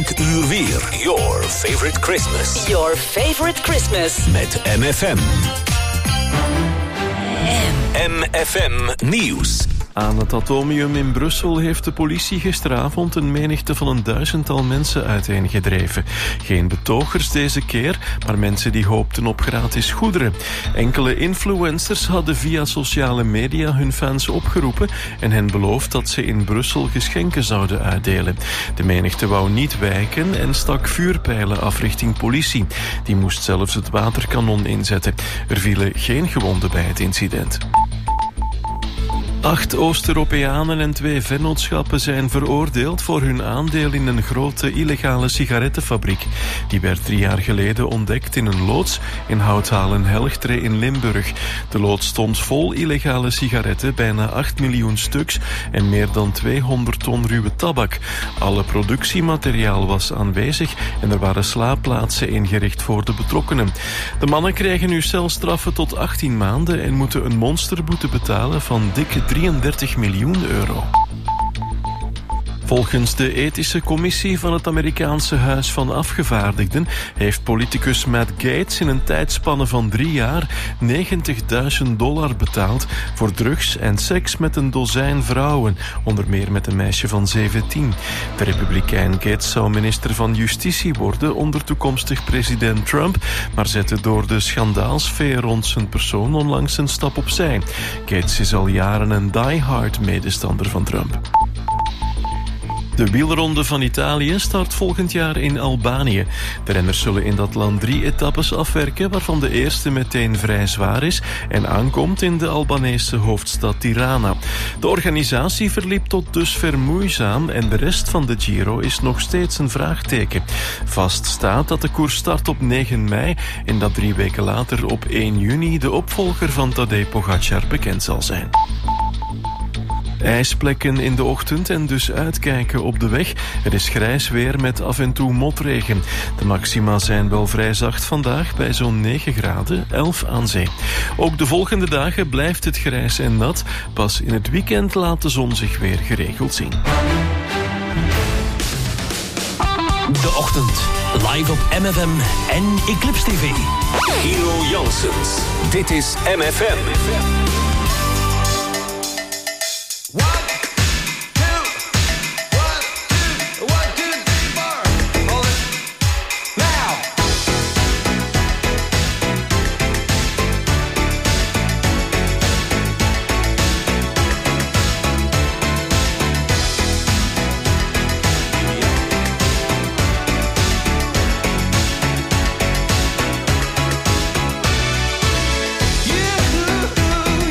elk uur weer. Your favorite Christmas. Your favorite Christmas. Met MFM. MFM Nieuws. Aan het Atomium in Brussel heeft de politie gisteravond een menigte van 1000 mensen uiteengedreven. Geen betogers deze keer, maar mensen die hoopten op gratis goederen. Enkele influencers hadden via sociale media hun fans opgeroepen en hen beloofd dat ze in Brussel geschenken zouden uitdelen. De menigte wou niet wijken en stak vuurpijlen af richting politie. Die moest zelfs het waterkanon inzetten. Er vielen geen gewonden bij het incident. 8 Oost-Europeanen en 2 vennootschappen zijn veroordeeld voor hun aandeel in een grote illegale sigarettenfabriek. Die werd 3 jaar geleden ontdekt in een loods in Houthalen-Helchtre in Limburg. De loods stond vol illegale sigaretten, bijna 8 miljoen stuks en meer dan 200 ton ruwe tabak. Alle productiemateriaal was aanwezig en er waren slaapplaatsen ingericht voor de betrokkenen. De mannen krijgen nu celstraffen tot 18 maanden en moeten een monsterboete betalen van dikke 33 miljoen euro. Volgens de ethische commissie van het Amerikaanse Huis van Afgevaardigden heeft politicus Matt Gaetz in een tijdspanne van 3 jaar $90.000 betaald voor drugs en seks met een dozijn vrouwen, onder meer met een meisje van 17. De republikein Gaetz zou minister van Justitie worden onder toekomstig president Trump, maar zette door de schandaalsfeer rond zijn persoon onlangs een stap opzij. Gaetz is al jaren een diehard medestander van Trump. De wielronde van Italië start volgend jaar in Albanië. De renners zullen in dat land 3 etappes afwerken, waarvan de eerste meteen vrij zwaar is en aankomt in de Albanese hoofdstad Tirana. De organisatie verliep tot dusver moeizaam en de rest van de Giro is nog steeds een vraagteken. Vast staat dat de koers start op 9 mei en dat 3 weken later op 1 juni de opvolger van Tadej Pogačar bekend zal zijn. IJsplekken in de ochtend en dus uitkijken op de weg. Er is grijs weer met af en toe motregen. De maxima zijn wel vrij zacht vandaag bij zo'n 9 graden, 11 aan zee. Ook de volgende dagen blijft het grijs en nat. Pas in het weekend laat de zon zich weer geregeld zien. De ochtend, live op MFM en Eclipse TV. Hero Janssens, dit is MFM. You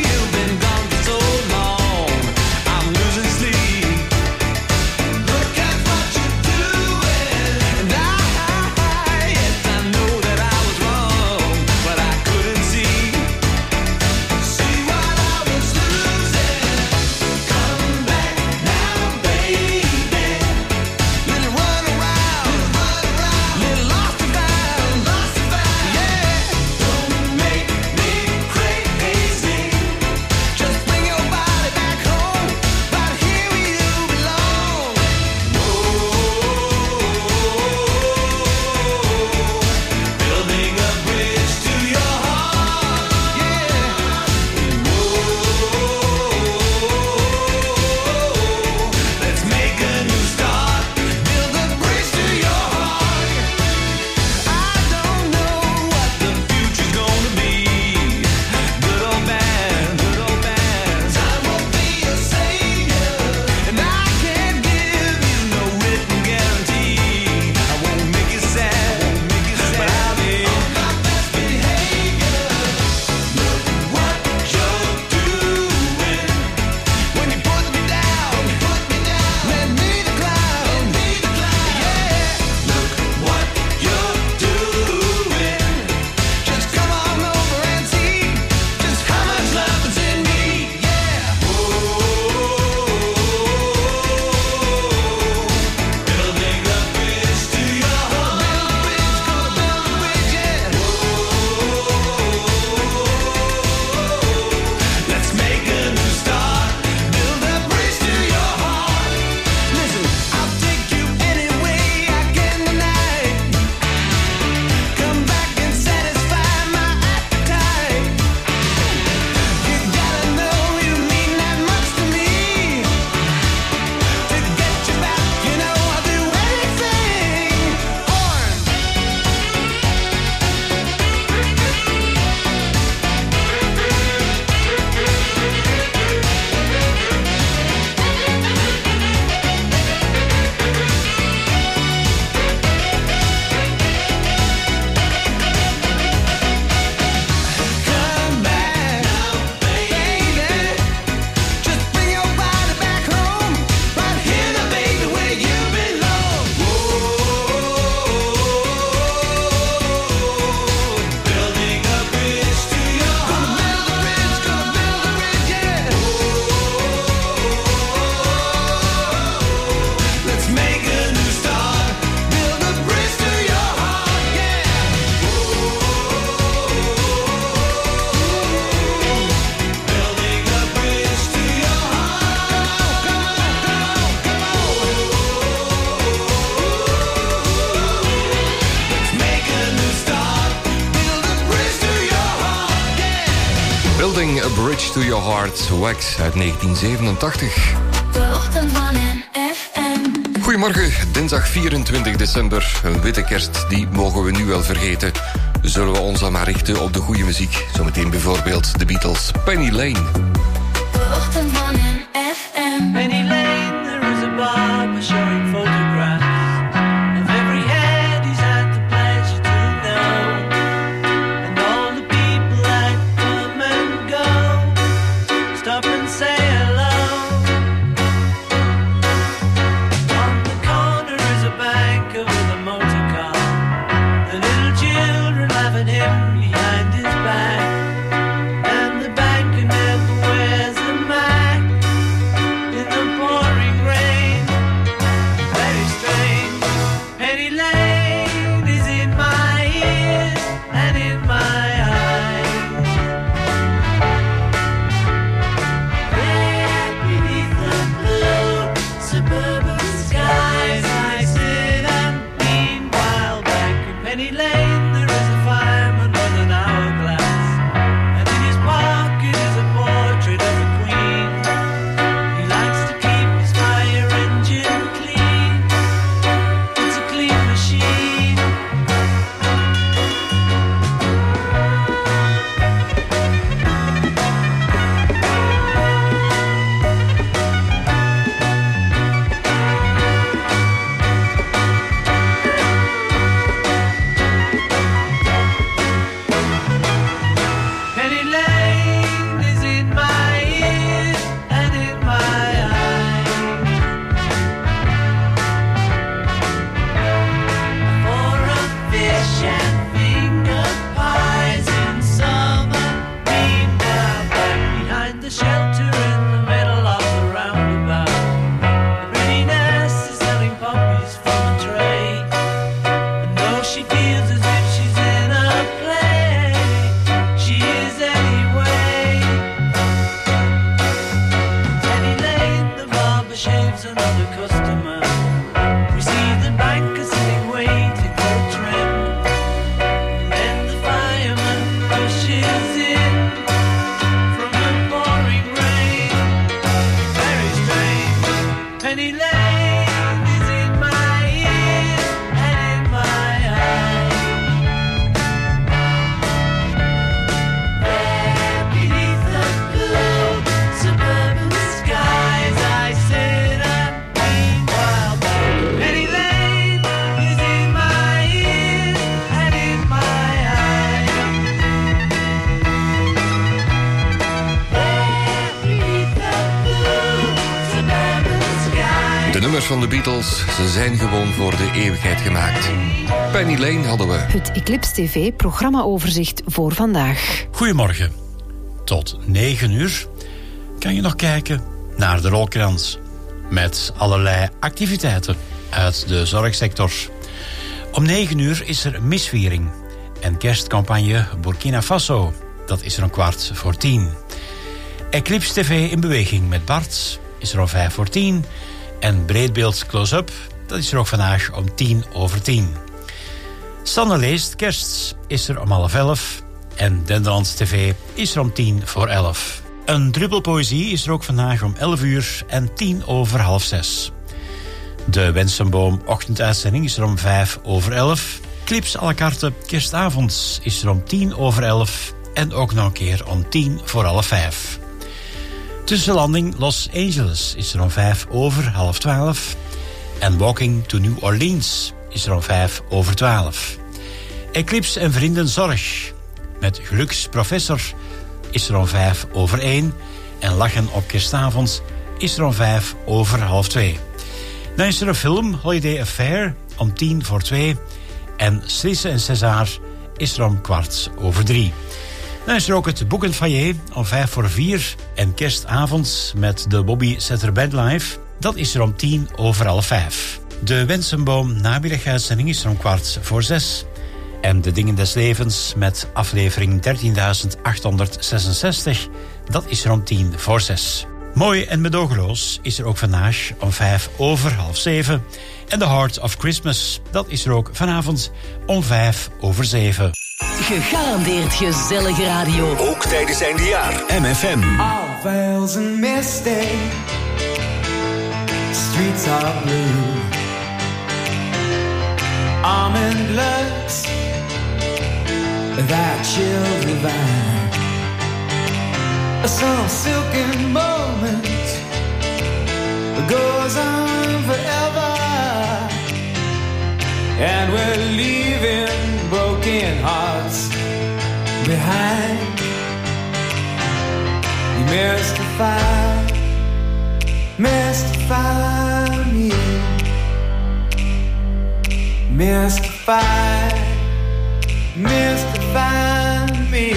Building a Bridge to Your Heart, Wax uit 1987. De ochtend van FM. Goedemorgen, dinsdag 24 december. Een witte kerst, die mogen we nu wel vergeten. Zullen we ons dan maar richten op de goede muziek. Zometeen bijvoorbeeld de Beatles, Penny Lane. De ochtend van FM. Penny Lane, there is a barber showing photographs of every head he's had the pleasure to know, and all the people that come and go, stop and say hello. On the corner is a banker with a motor car, the little children laughing him behind his back, and the banker never wears a mask in the pouring rain. Very strange. Penny Lane is in my ears and in my eyes. There beneath the blue suburban skies, I sit and lean while back in Penny Lane there is a fireman with an hourglass, and in his pocket is a portrait of a queen. He likes to keep his fire engine clean. It's a clean machine. Penny Lane is in my ears and in my eyes. For a fish and finger pies in summer. Meanwhile, back behind the shelter in the middle of the roundabout, the pretty nurse is selling puppies from a tray. And though she feels as if she's in a play, she is anyway. Penny Lane, the barber shaves another customer. We see the banker sitting waiting for a trim, and then the fireman rushes in from the pouring rain. Very strange. Penny Lane is in my ears and in my eyes. There beneath the blue suburban skies, I sit and lean while back. Penny Lane is in my ears and in my eyes. There beneath the blue suburban skies. De nummers van de Beatles, ze zijn gewoon voor de eeuwigheid gemaakt. Penny Lane hadden we. Het Eclipse TV programmaoverzicht voor vandaag. Goedemorgen. Tot 9 uur kan je nog kijken naar de rolkrans. Met allerlei activiteiten uit de zorgsector. Om 9 uur is er misviering. En kerstcampagne Burkina Faso. Dat is er om 9:15. Eclipse TV in beweging met Bart is er om 9:55. En Breedbeeld Close-up, dat is er ook vandaag om 10:10. Sanne leest kerst is er om 10:30. En Denderland TV is er om 11:10. Een druppel poëzie is er ook vandaag om 11 uur en 6:10. De Wensenboom ochtenduitzending is er om 11:05. Clips à la carte kerstavond is er om 10:11. En ook nog een keer om 5:10. Tussenlanding Los Angeles is er om 11:05. En Walking to New Orleans is er om 11:05. Eclipse en Vrienden Zorg met Geluksprofessor is er om 1:05. En Lachen op kerstavond is er om 1:05. Dan is er een film, Holiday Affair, om 2:10. En Slisse en César is er om 3:15. Dan is er ook het Boekenfoyer om 4:05. En kerstavond met de Bobby Setter Band Live, dat is er om 5:10. De Wensenboom namiddaguitzending is er om 5:15. En de Dingen des Levens met aflevering 13.866, dat is er om 6:10. Mooi en medogeloos is er ook vandaag om 6:05. En The Heart of Christmas, dat is er ook vanavond om 6:05. Gegarandeerd gezellige radio. Ook tijdens eindejaar. MFM. All veils and misty, streets are blue. Almond looks that chill divine. Some silken moment goes on forever, and we're leaving broken hearts behind. You mystify me, mystify me.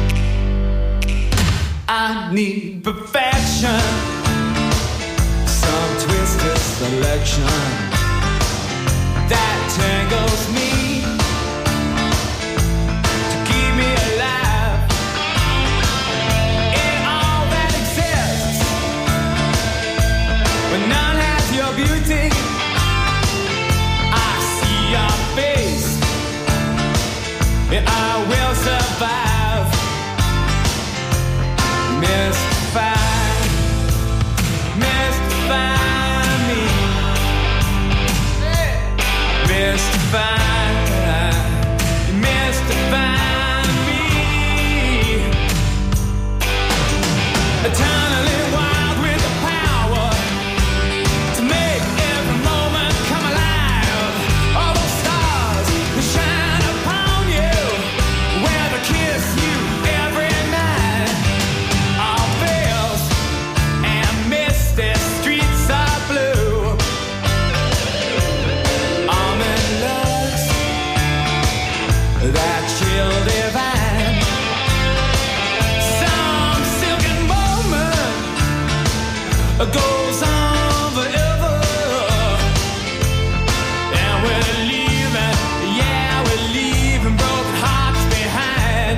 I need perfection, some twisted selection that tangles me to keep me alive in all that exists. When none has your beauty, I see your face, and I will survive. Mystify me, mystify me. Eternally wild with the power to make every moment come alive. All those stars that shine upon you, where they kiss you every night. All veils and misty streets are blue. Almond looks that chill divine. Some silken moment goes on forever, and we're leaving, yeah, we're leaving broken hearts behind.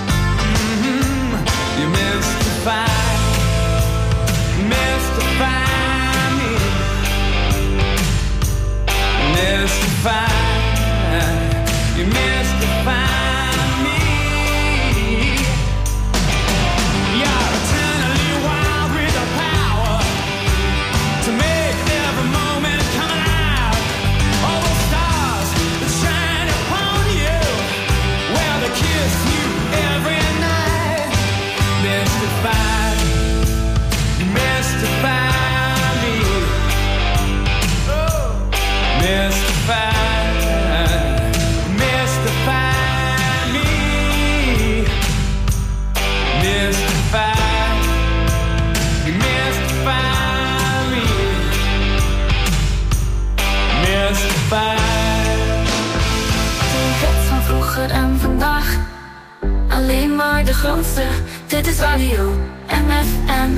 You mystify me, mystify, you mystify me. You're eternally wild with the power to make every moment come alive. All those stars that shine upon you, where they kiss you every night. Mystify, you mystify me. Oh, mystify. De hits van vroeger en vandaag, alleen maar de grootste. Dit is radio MFM.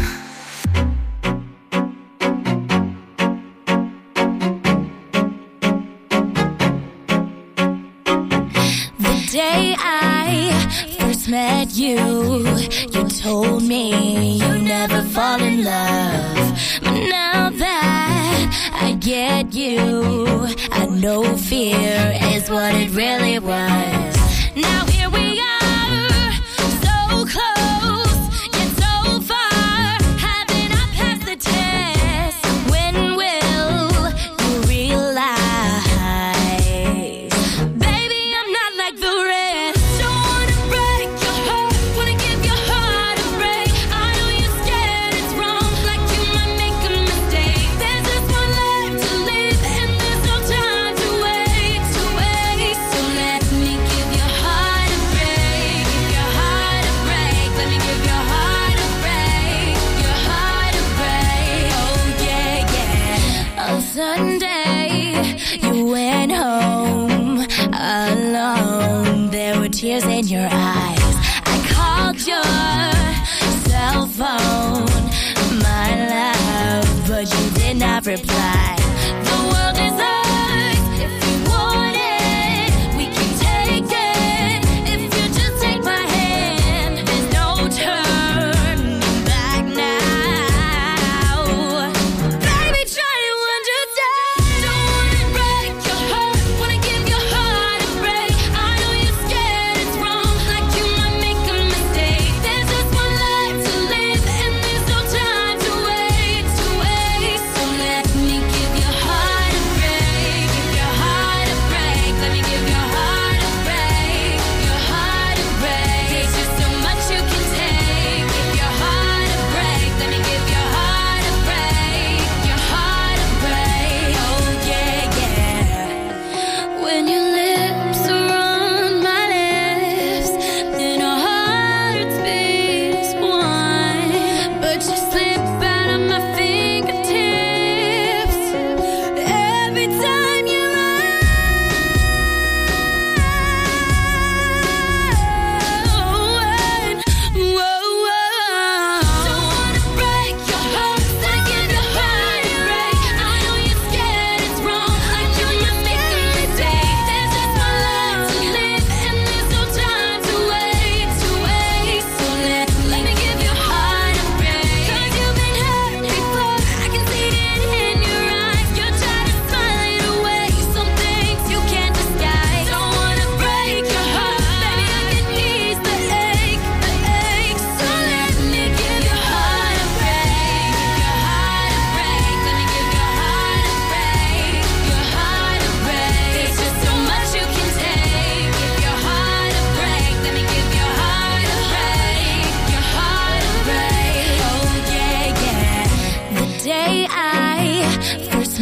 The day I first met you, you told me you never fall in love. But now that I get you, I know fear is what it really was. Now here we are, so close, yet so far. Haven't I passed the test? When will you realize? Baby, I'm not like the rest. Don't wanna break your heart, wanna give your heart a break. I know you're scared it's wrong, like you might make a mistake. There's just one life to live, and there's no time to waste. So let me give your heart a break, give your heart a break. Let me give your heart a break, your heart a break. Oh yeah, yeah. On Sunday, you went home alone. There were tears in your eyes. I called your cell phone, my love, but you did not reply. The world is ours if you want it. We can take it if you just take my hand. There's no turning back now. Baby, try to understand. Don't wanna break your heart, wanna give your heart a break. I know you're scared it's wrong,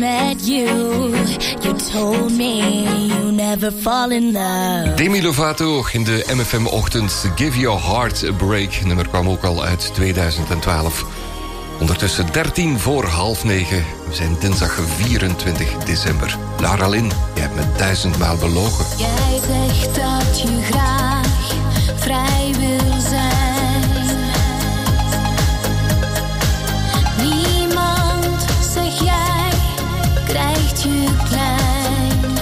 met you. You told me you never fall in love. Demi Lovato in de MFM-ochtend. Give Your Heart a Break. Het nummer kwam ook al uit 2012. Ondertussen 9:13. We zijn dinsdag 24 december. Lara Lynn, je hebt me 1000 maal belogen. Jij zegt dat je graag vrij wil zijn. Niemand, zeg jij, krijgt je klein.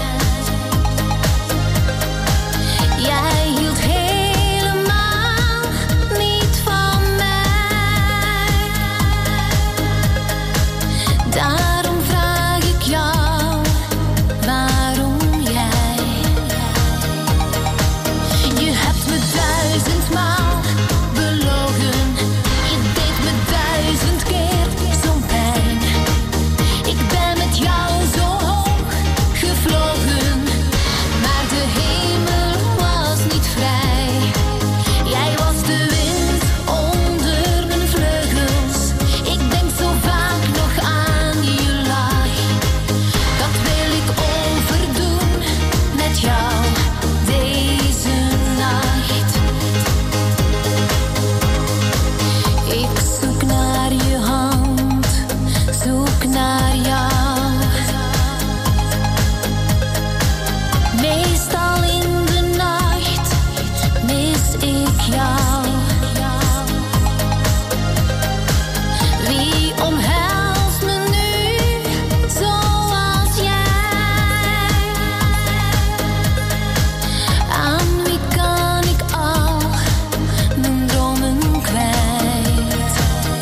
Jij hield helemaal niet van mij. Daarom vraag ik jou, waarom jij? Je hebt me 1000 maal belogen. Je deed me 1000 keer zo'n pijn. Ik ben met jou zo hoog gevlogen, maar de hemel was niet vrij. Jij was de wind onder mijn vleugels. Ik denk zo vaak nog aan je lach. Dat wil ik overdoen met jou deze nacht. Ik zoek naar je hand, zoek naar jou. Meestal in de nacht mis ik jou. Wie omhelst me nu zoals jij? Aan wie kan ik al mijn dromen kwijt?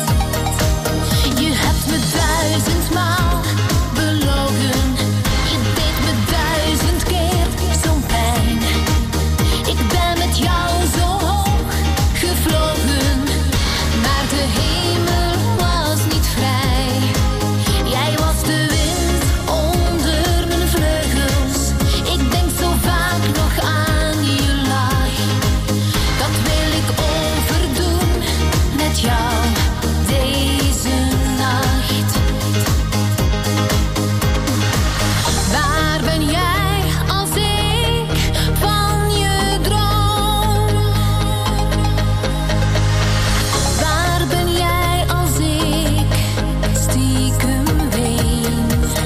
Je hebt me 1000 maal belogen. Je deed me 1000 keer zo'n pijn. Ik ben met jou zo hoog gevlogen, maar de hemel was niet vrij. Jij was de wind onder mijn vleugels. Ik denk zo vaak nog aan je lach. Dat wil ik overdoen met jou deze nacht. Waar ben jij als ik van je droom? Waar ben jij als ik stiekem ween?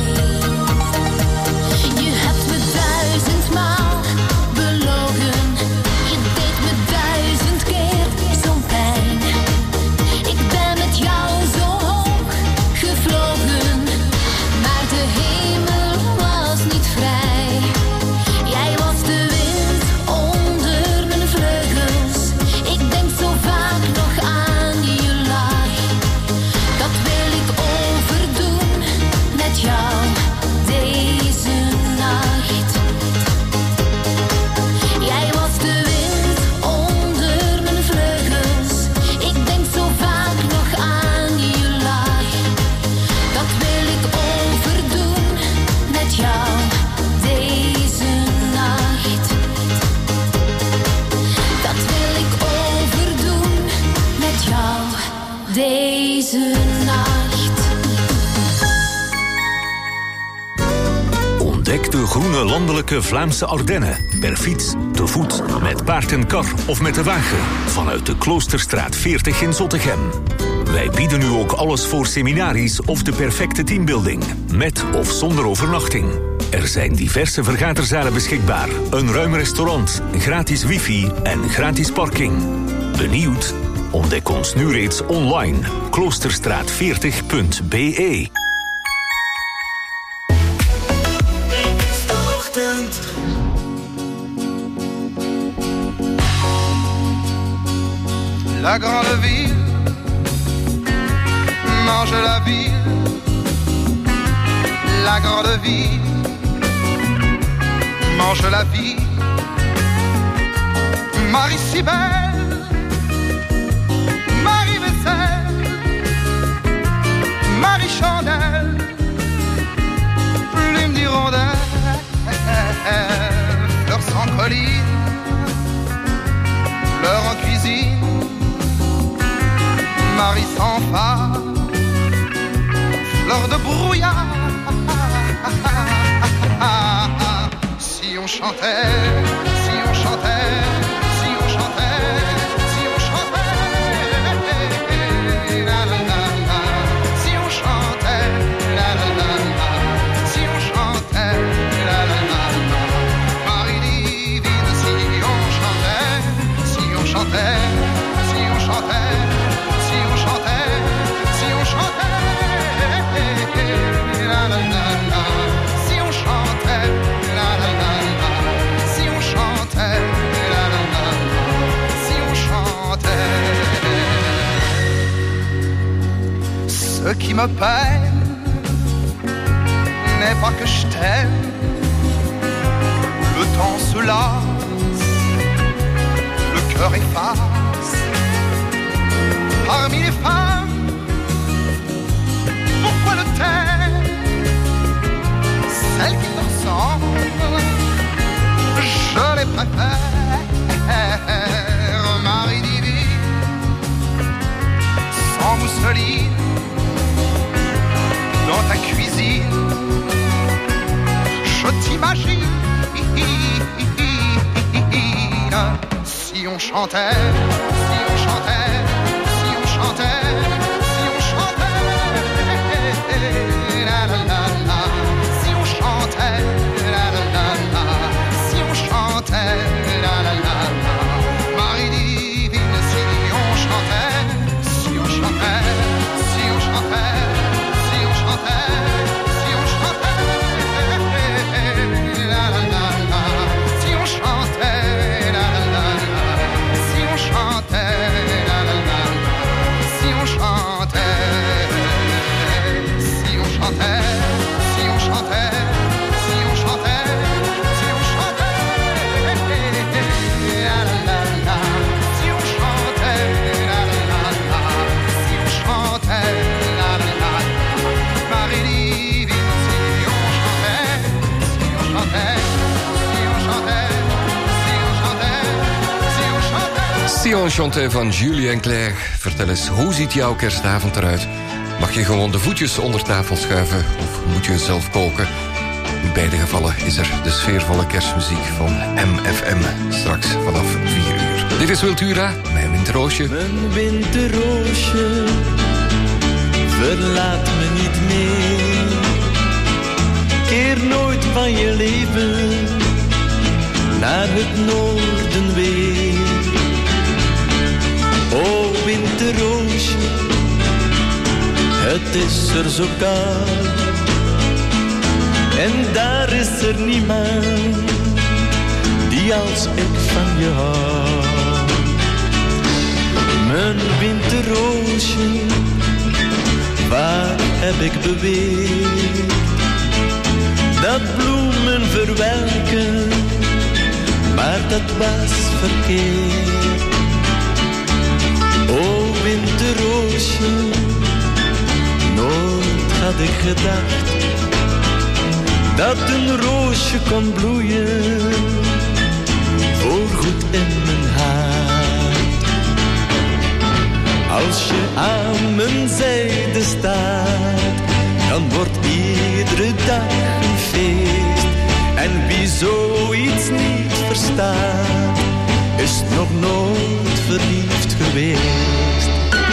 Je hebt me 1000 maal belogen. Je deed me 1000 keer zo'n pijn. Ik ben met jou zo hoog gevlogen, maar de hemel was niet vrij. Jij was de wind onder mijn vleugels. Ik denk zo vaak nog aan je lach. Dat wil ik overdoen met jou deze nacht. Jij was de wind onder mijn vleugels. Ik denk zo vaak nog aan je lach. Dat wil ik overdoen met jou deze nacht. Dat wil ik overdoen met jou deze nacht. Ontdek de groene landelijke Vlaamse Ardennen. Per fiets, te voet, met paard en kar of met de wagen. Vanuit de Kloosterstraat 40 in Zottegem. Wij bieden u ook alles voor seminaries of de perfecte teambuilding. Met of zonder overnachting. Er zijn diverse vergaderzalen beschikbaar. Een ruim restaurant, gratis wifi en gratis parking. Benieuwd? Ontdek ons nu reeds online. kloosterstraat40.be. La grande ville mange la ville. La grande ville mange la vie. Marie si belle, Marie vaisselle, Marie chandelle, plume d'hirondelle, fleurs sans colline, fleurs en cuisine, Marie sans phare, fleurs de brouillard, Si on chantait, si on chantait, si on chantait, si on chantait, la la la la. Si on chantait, la la la la. Si on chantait, la la la la. Marie divine, si on chantait, si on chantait, si on chantait, si on chantait, si on chantait, la la la la. Si on chantait, la la la la. Si on chantait, la la la la. Si on chantait. Ce qui me peine n'est pas que je t'aime. Le temps se lasse, le cœur efface. Parmi les femmes, pourquoi le taire? Celles qui te ressemblent, je les préfère. Marie divine, sans mousseline, dans ta cuisine, je t'imagine. Si on chantait, si on chantait, si on chantait, si on chantait, la la la la. Si on chantait, la la la la. Si on chantait, la la la la. Marie divine, si on chantait, si on chantait, si on chantait, si on chantait, si on chantait, la la la la. Si on chantait, la la la la. Si on chantait, la la la la. Si on chantait, si on chantait, si on chantait, si on chantait, si on chantait, la la la la. Si on chantait, la la la la. Si on chantait, la la la la. Marie divine, si on chantait, si on chantait, si on chantait, si on chantait, si on chantait. Si on chantait van Julien Clerc. Vertel eens, hoe ziet jouw kerstavond eruit? Mag je gewoon de voetjes onder tafel schuiven of moet je zelf koken? In beide gevallen is er de sfeervolle kerstmuziek van MFM. Straks vanaf 4 uur. Dit is Wiltura, mijn winterroosje. Mijn winterroosje, verlaat me niet meer. Keer nooit van je leven naar het noorden weer. O winterroosje, het is er zo koud. En daar is er niemand die als ik van je hou. Mijn winterroosje, waar heb ik beweerd dat bloemen verwelken, maar dat was verkeerd. O winterroosje, nooit had ik gedacht dat een roosje kon bloeien voorgoed in mijn hart. Als je aan mijn zijde staat, dan wordt iedere dag een feest. En wie zoiets niet verstaat, is nog nooit verliefd geweest.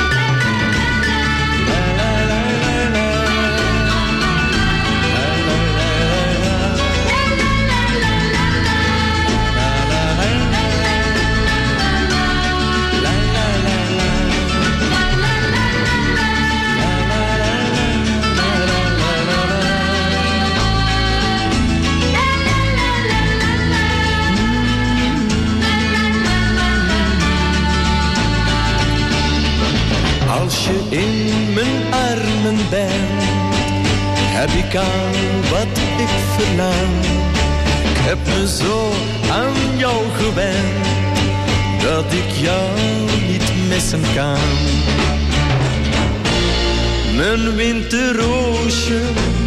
Als je in mijn armen bent, heb ik al wat ik verlang. Ik heb me zo aan jou gewend, dat ik jou niet missen kan. Mijn winterroosje,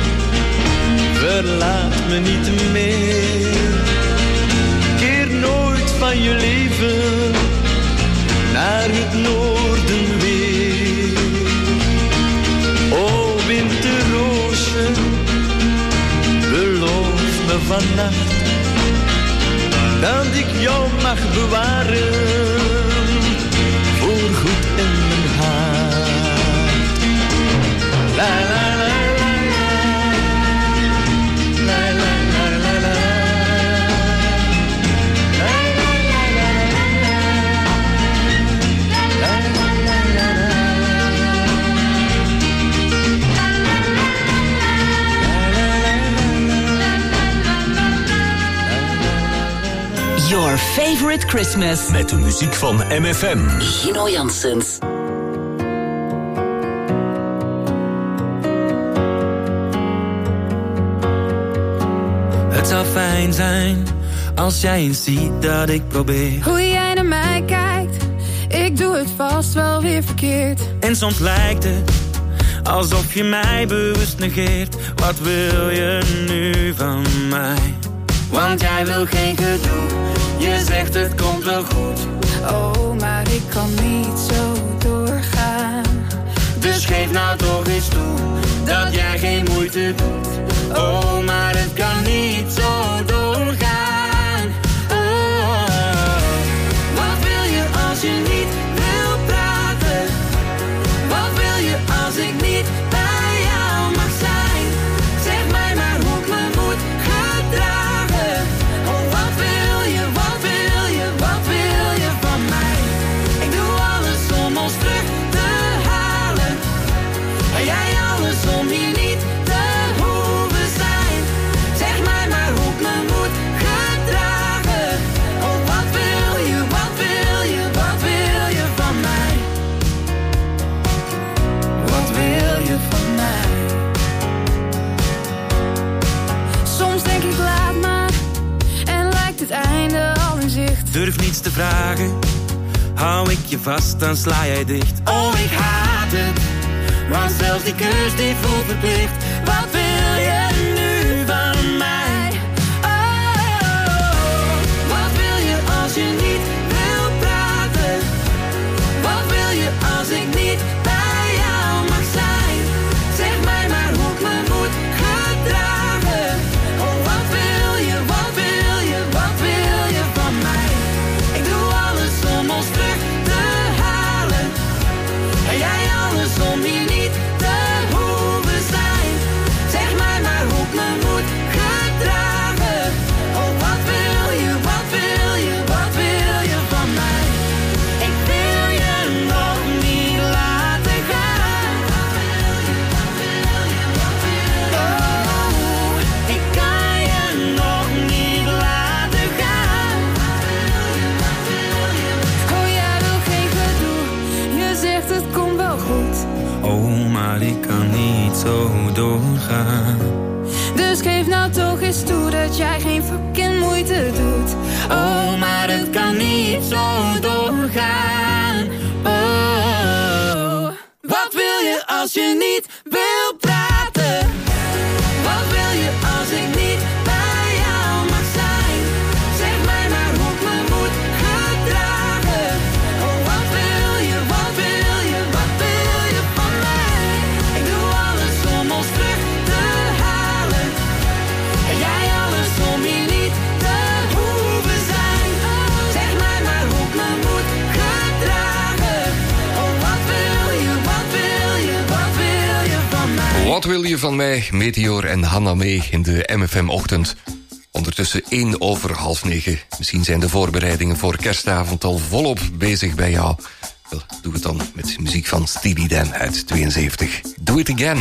verlaat me niet meer. Keer nooit van je leven naar het noorden weer. O winterroosje, bewaren, voorgoed in mijn hart. La la la la la la la la la la. Your favorite Christmas. Met de muziek van MFM. Gino Janssens. Het zou fijn zijn als jij eens ziet dat ik probeer. Hoe jij naar mij kijkt, ik doe het vast wel weer verkeerd. En soms lijkt het alsof je mij bewust negeert. Wat wil je nu van mij? Want jij wil geen gedoe, je zegt het komt wel goed. Oh, maar ik kan niet zo doorgaan. Dus geef nou toch eens toe dat jij geen moeite doet. Oh, maar het kan niet zo doorgaan. Oh, wat wil je als je niet wil praten? Wat wil je als ik niet bij jou mag zijn? Zeg mij maar hoe ik me moet gedragen. Oh, wat wil je, wat wil je, wat wil je van mij? Ik doe alles om ons terug te halen. En jij alles om hier niet te hoeven zijn. Zeg mij maar hoe ik me moet gedragen. Oh, wat wil je, wat wil je, wat wil je van mij? Wat wil je van mij? Soms denk ik laat maar en lijkt het einde al in zicht. Durf niets te vragen, hou ik je vast, dan sla jij dicht. Oh, ik haat het, want zelfs die kus die voelt verplicht. Wat wil je nu van mij? Oh, wat wil je als je niet wil praten? Wat wil je als ik niet bij jou mag zijn? Zeg mij maar hoe ik me moet gedragen. Oh, wat wil je, wat wil je, wat wil je van mij? Ik doe alles om ons terug te halen. En jij alles om hier niet te hoeven zijn. Zeg mij maar hoe ik me moet gedragen. Oh, wat wil je, wat wil je, wat wil je van mij? Ik wil je nog niet laten gaan. Oh, ik kan je nog niet laten gaan. Oh, jij wil geen gedoe, je zegt het komt wel goed. Oh, maar ik kan niet zo doorgaan. Dus geef nou toch eens toe dat jij geen fucking moeite doet. Oh, maar het kan niet zo doorgaan. Oh, wat wil je als je niet wil praten? Wat wil je als ik niet bij jou mag zijn? Zeg mij maar hoe ik me moet gedragen. Oh, wat wil je, wat wil je, wat wil je van mij? Ik doe alles om ons terug te halen. En jij alles om hier niet te hoeven zijn. Zeg mij maar hoe ik me moet gedragen. Oh, wat wil je, wat wil je, wat wil je van mij? Wat wil je van mij? Meteor en Hanna Mee in de MFM-ochtend. Ondertussen 9:01. Misschien zijn de voorbereidingen voor kerstavond al volop bezig bij jou. Wel, doe het dan met muziek van Steely Dan uit 72. Do it again.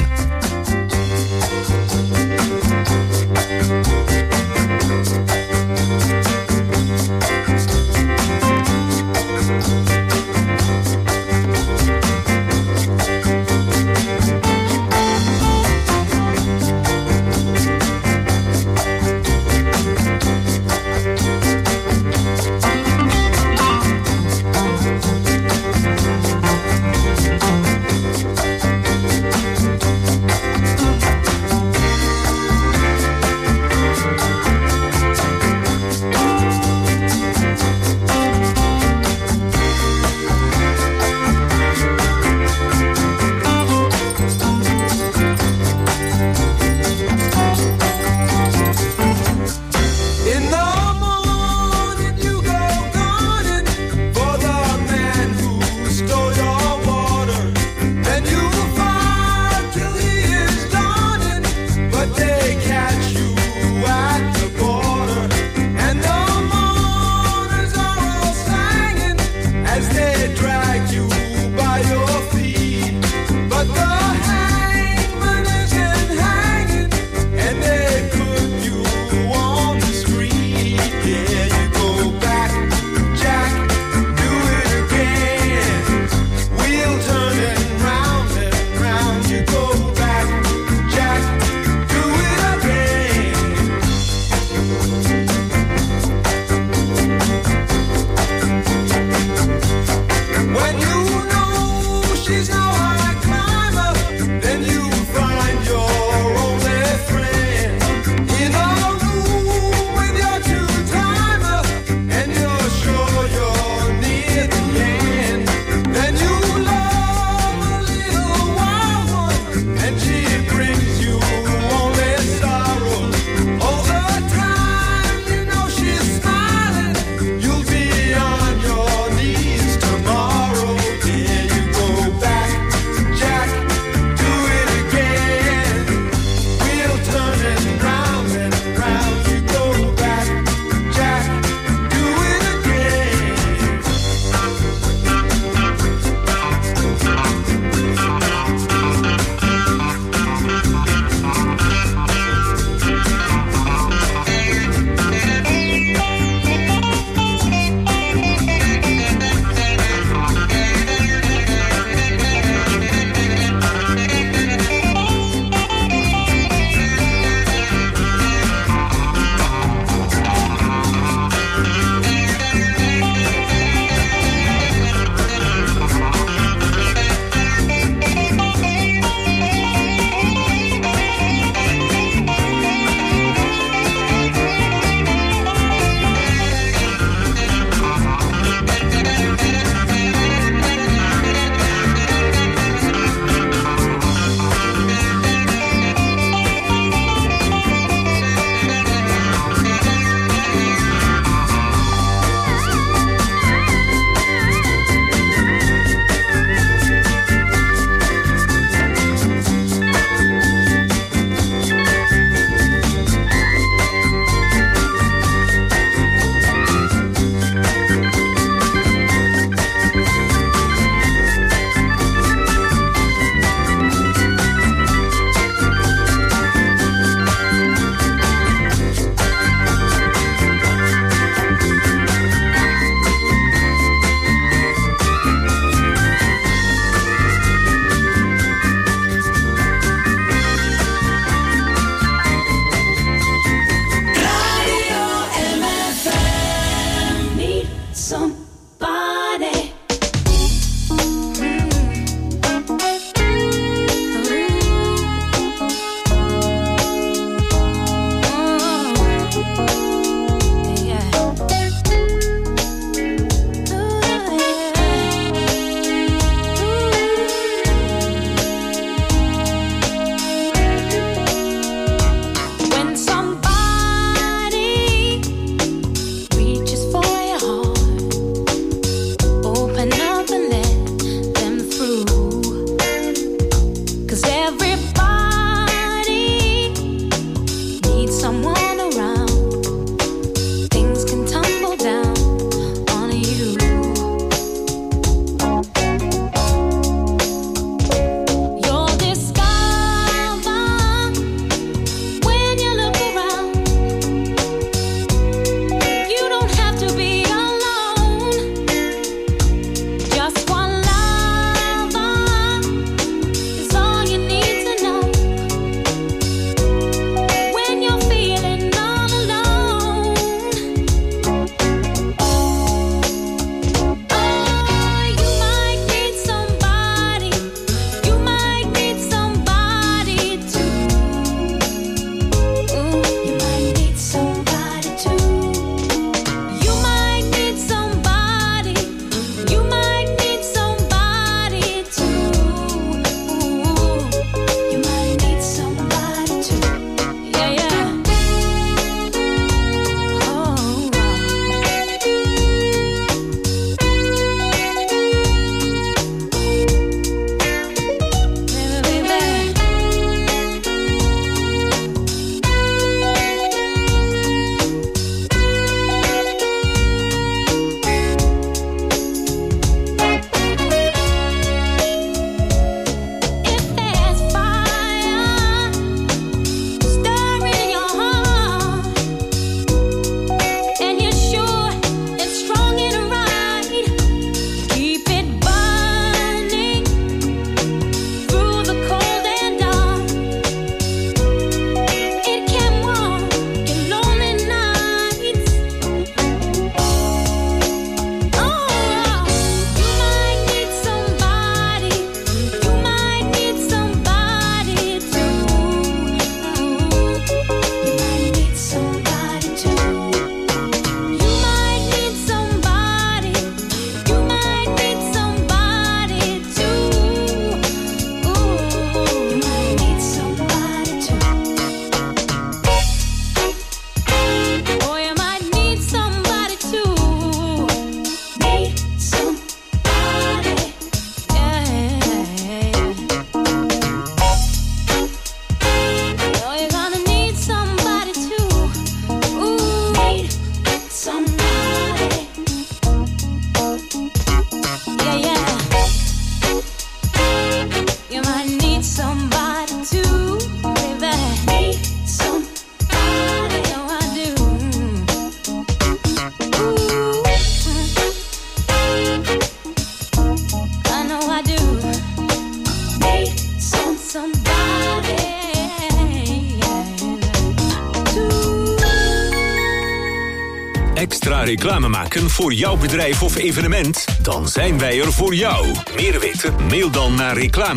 extra reclame maken voor jouw bedrijf of evenement? Dan zijn wij er voor jou. Meer weten? Mail dan naar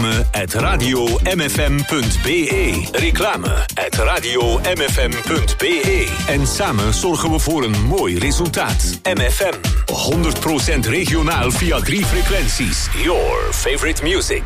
reclame@radiomfm.be. Reclame@radiomfm.be. En samen zorgen we voor een mooi resultaat. MFM. 100% regionaal via 3 frequenties. Your favorite music.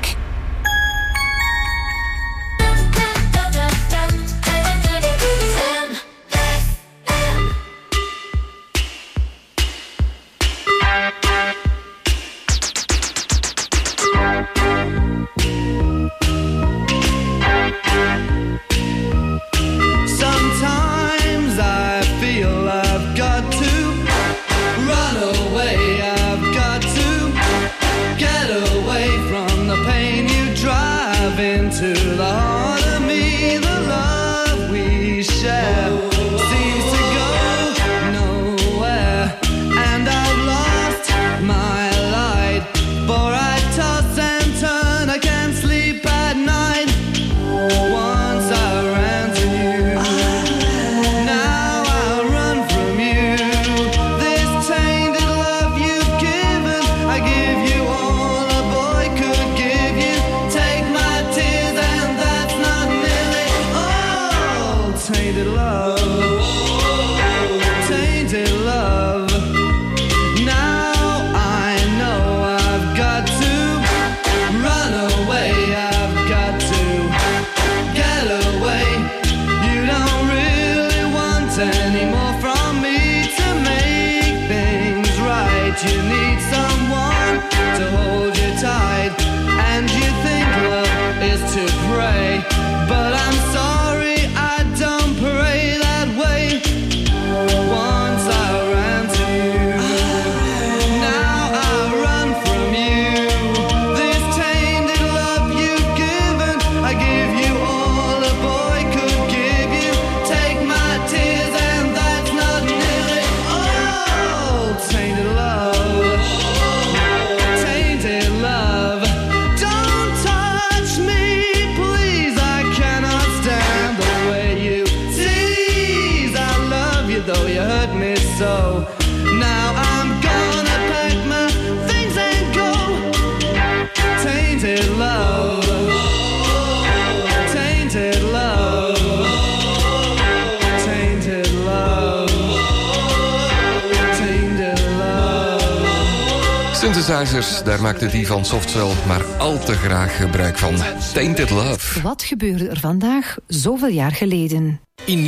Synthesizers, daar maakte die van Softcell maar al te graag gebruik van. Tainted Love. Wat gebeurde er vandaag zoveel jaar geleden? In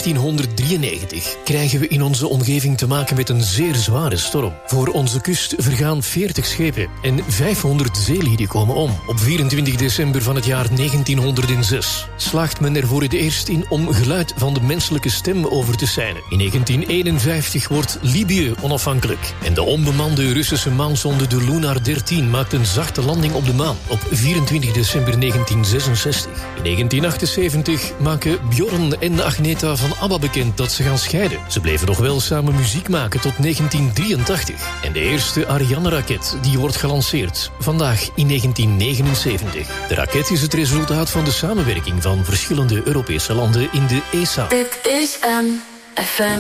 1593 krijgen we in onze omgeving te maken met een zeer zware storm. Voor onze kust vergaan 40 schepen en 500 zeelieden komen om. Op 24 december van het jaar 1906 slaagt men er voor het eerst in om geluid van de menselijke stem over te seinen. In 1951 wordt Libië onafhankelijk. En de onbemande Russische maansonde de Lunar 13 maakt een zachte landing op de maan op 24 december 1966. In 1978 maken Björn en Agneta van ABBA bekend dat ze gaan scheiden. Ze bleven nog wel samen muziek maken tot 1983. En de eerste Ariane-raket die wordt gelanceerd. Vandaag in 1979. De raket is het resultaat van de samenwerking van verschillende Europese landen in de ESA. Dit is MFM.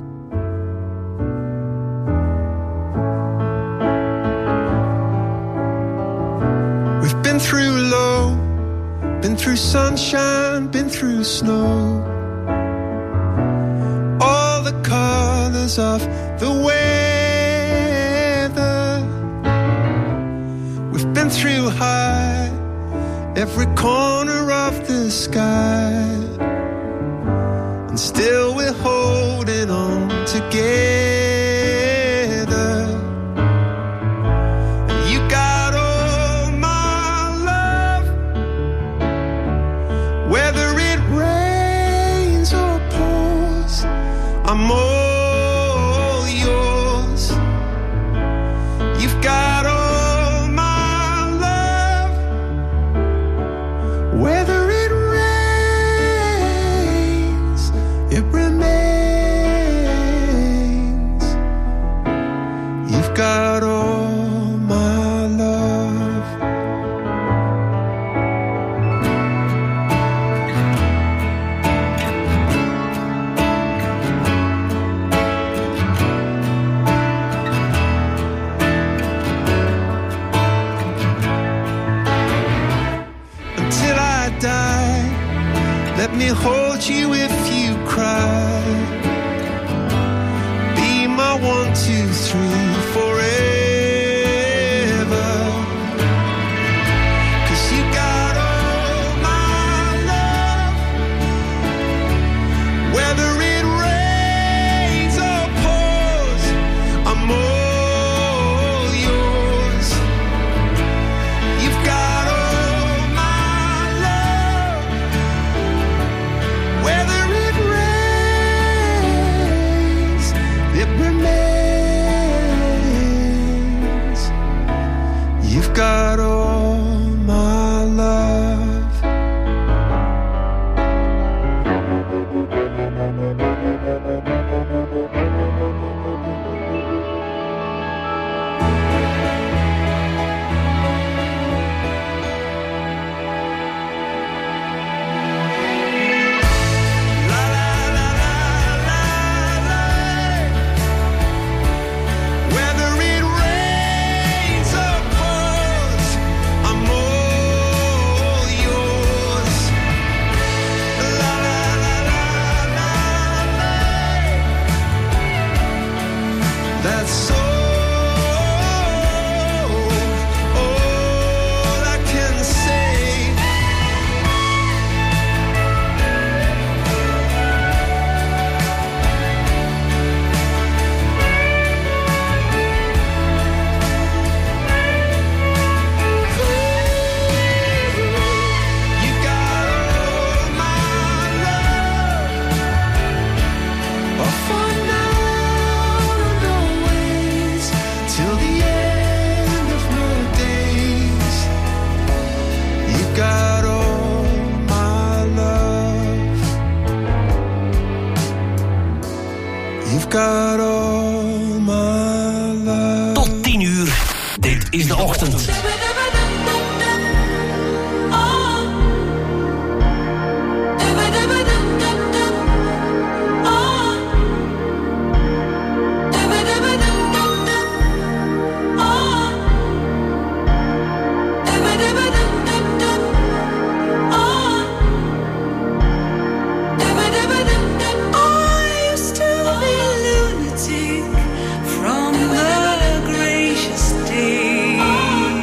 We've been through low, been through sunshine, been through snow. All the colors of the weather. We've been through high, every corner of the sky. And still we're holding on together. You got all my love, whether it rains or pours, I'm all yours. You've got all my love, whether it rains, it remains. You've got all my love. Let me hold you if you cry. Be my 1, 2, 3 forever. 'Cause you got all my love. Whether it rains or pours, I'm all yours. You've got all my love. Whether it rains, it remains. You've got all my love. Whether it rains or pours, I'm all yours. La la la la la la. That's all I can say. You got all my love. Oh, for now and always, till the end of my days. You got all my love. You've got all my love. Tot 10 uur. Dit is de ochtend. I used to be a lunatic from the gracious days.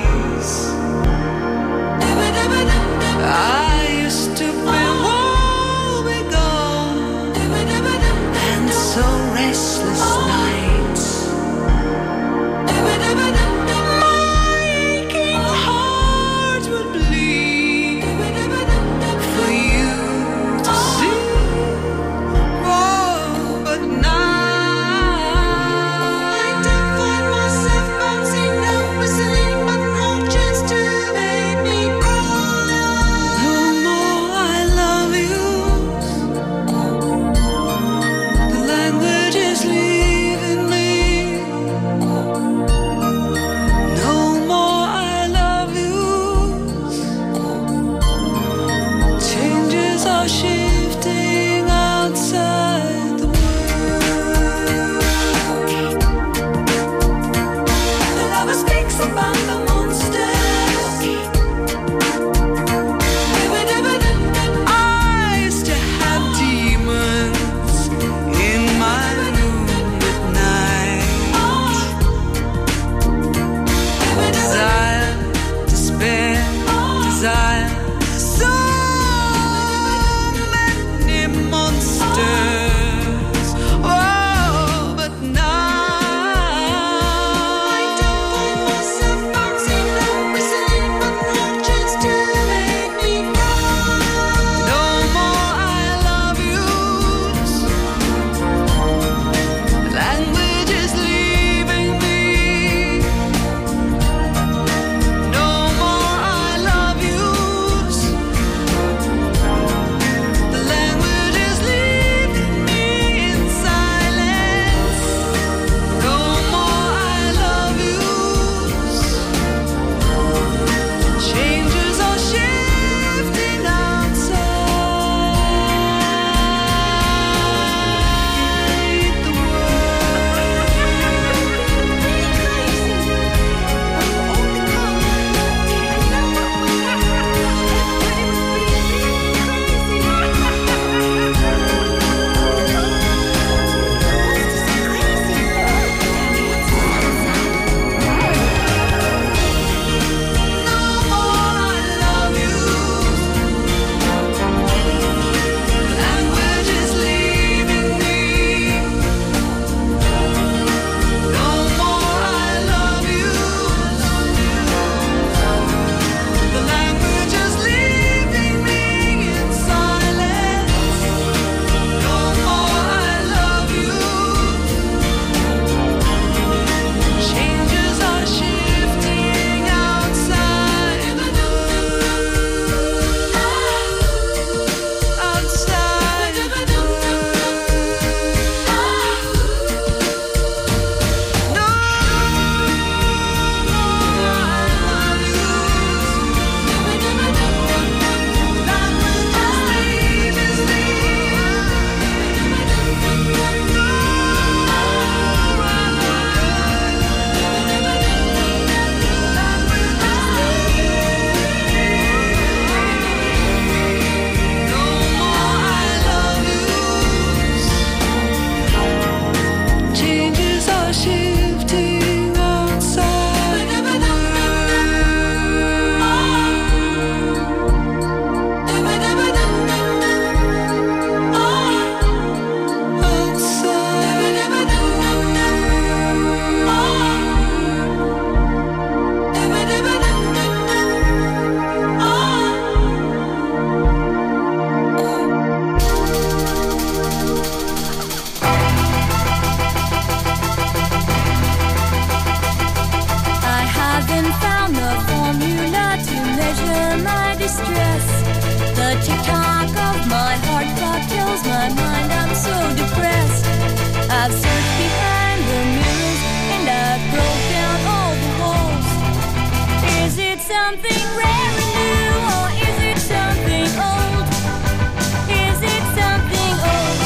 stress. The tick-tock of my heart clock tells my mind I'm so depressed. I've searched behind the mirrors and I've broke down all the walls. Is it something rare and new, or is it something old? Is it something old?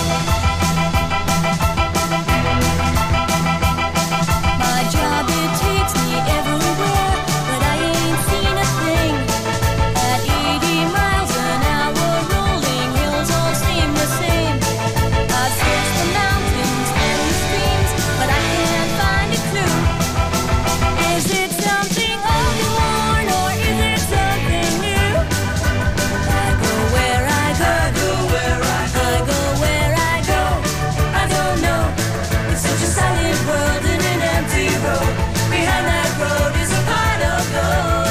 My job, it takes me everywhere, but I ain't seen a thing. At 80 miles an hour, rolling hills all seem the same. I've searched the mountains and the streams, but I can't find a clue. Is it something old and worn, or is it something new? I go where I go, I go where I go. I don't know. It's such a silent world and an empty road. Behind that road is a pot of gold.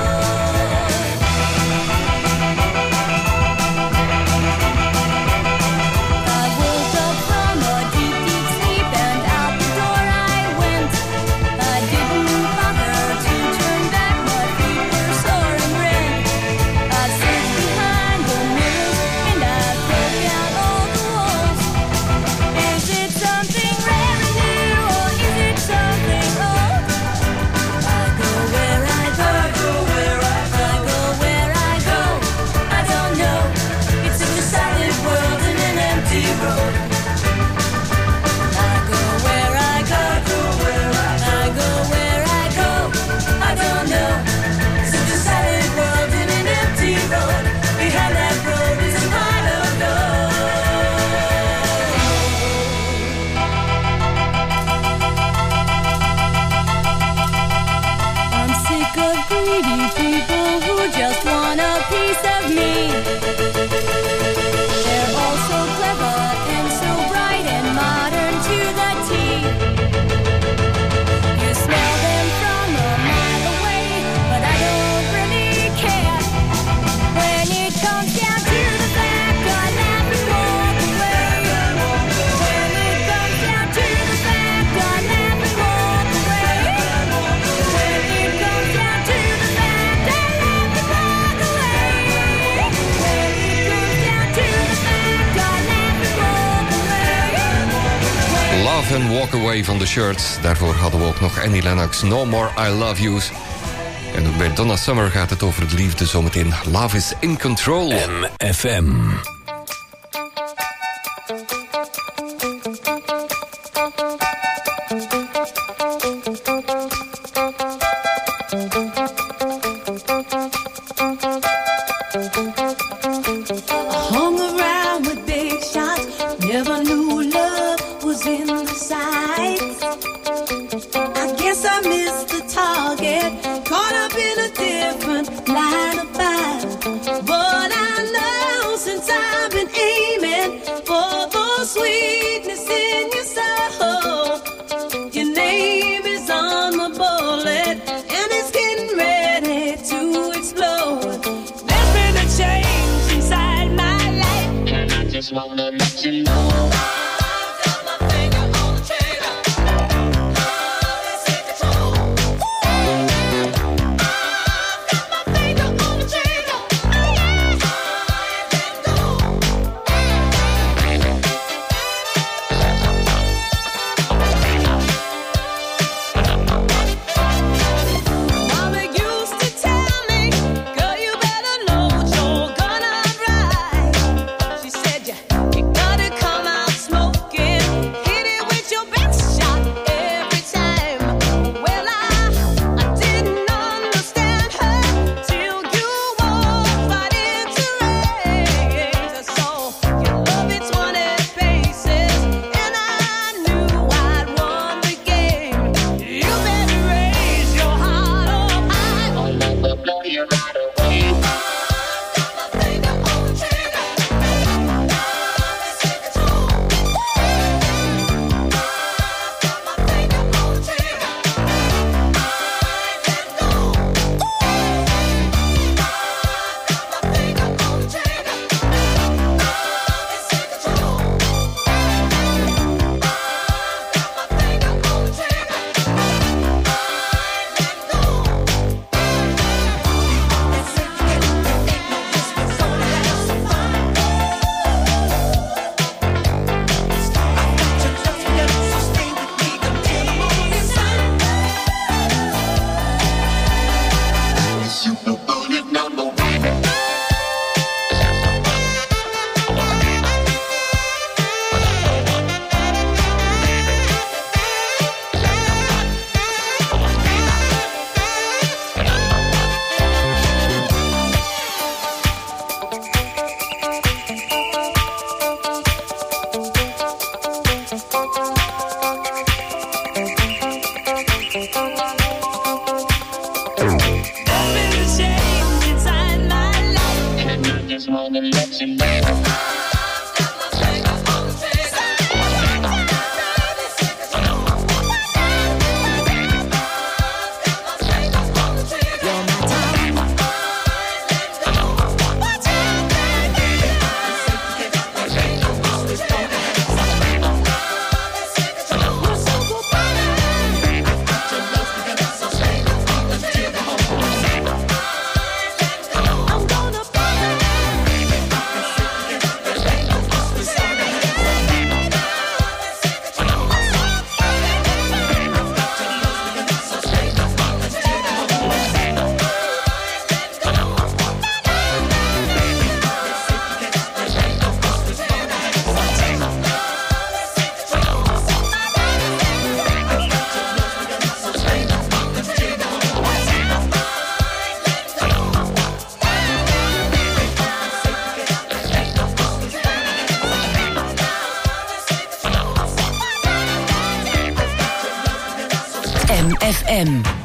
I woke up from a deep, deep sleep and out the door I went. I didn't bother to turn back, my feet were sore and red. I searched behind the mirrors and I broke down all the walls. Is it something rare and new, or is it something old? I go where I go, I go where I go. I don't know. It's such a silent world and an empty road. I go where I go, I go where I go. I don't know. Such a silent world and an empty road. Behind that road is a pot of gold. I'm sick of greedy people who just want a piece of me. They're all so clever and so bright and modern to the T. You smell them from a mile away, but I don't really care. When it comes down to the fact, I laugh and walk away. When it comes down to the fact, I laugh and walk away. When it comes down to the fact, I laugh and walk away. When it comes down to the fact, I laugh and walk away. Love and Walk Away van The Shirts. Daarvoor hadden we ook nog Annie Lennox, No More I Love Yous. En ook bij Donna Summer gaat het over de liefde zometeen. Love is in control. MFM. Hung around with big shots, never knew love was in the sights. I guess I missed the target, caught up in a different line of fire. But I know since I've been aiming for the sweetness in your soul, your name is on the bullet and it's getting ready to explode. There's been a change inside my life. I just wanna let you know. Mama used to tell me, girl, you better know what you're gonna ride. She said you gotta come out smoking. just wanna let you know. MFM.